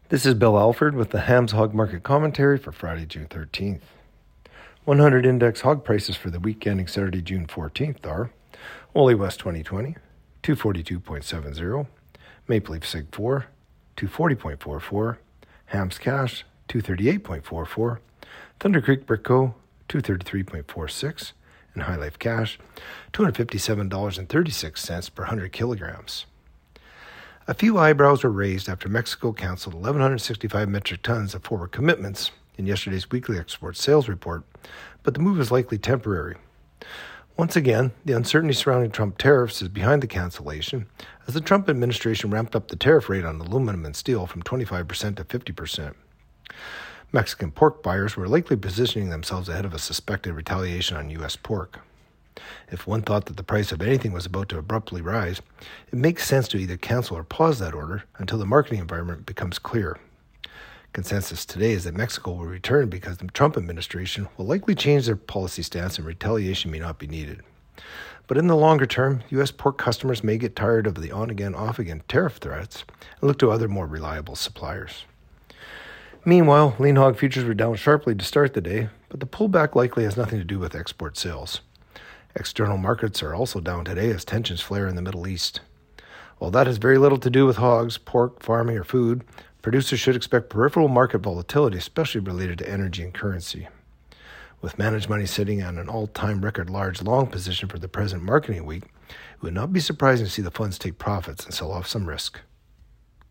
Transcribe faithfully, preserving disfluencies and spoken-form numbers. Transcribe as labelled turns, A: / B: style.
A: This is Bill Alford with the Hams Hog Market Commentary for Friday, June thirteenth. one hundred index hog prices for the week ending Saturday, June fourteenth are Wooly West twenty twenty, two forty-two point seven zero, Maple Leaf Sig four, two forty point four four, Hams Cash, two thirty-eight point four four, Thunder Creek Brick Co., two thirty-three point four six, and High Life Cash, two hundred fifty-seven dollars and thirty-six cents per one hundred kilograms. A few eyebrows were raised after Mexico canceled one thousand one hundred sixty-five metric tons of forward commitments in yesterday's weekly export sales report, but the move is likely temporary. Once again, the uncertainty surrounding Trump tariffs is behind the cancellation, as the Trump administration ramped up the tariff rate on aluminum and steel from twenty-five percent to fifty percent. Mexican pork buyers were likely positioning themselves ahead of a suspected retaliation on U S pork. If one thought that the price of anything was about to abruptly rise, it makes sense to either cancel or pause that order until the marketing environment becomes clear. Consensus today is that Mexico will return because the Trump administration will likely change their policy stance and retaliation may not be needed. But in the longer term, U S pork customers may get tired of the on-again, off-again tariff threats and look to other more reliable suppliers. Meanwhile, lean hog futures were down sharply to start the day, but the pullback likely has nothing to do with export sales. External markets are also down today as tensions flare in the Middle East. While that has very little to do with hogs, pork, farming, or food, producers should expect peripheral market volatility, especially related to energy and currency. With managed money sitting on an all-time record large long position for the present marketing week, it would not be surprising to see the funds take profits and sell off some risk.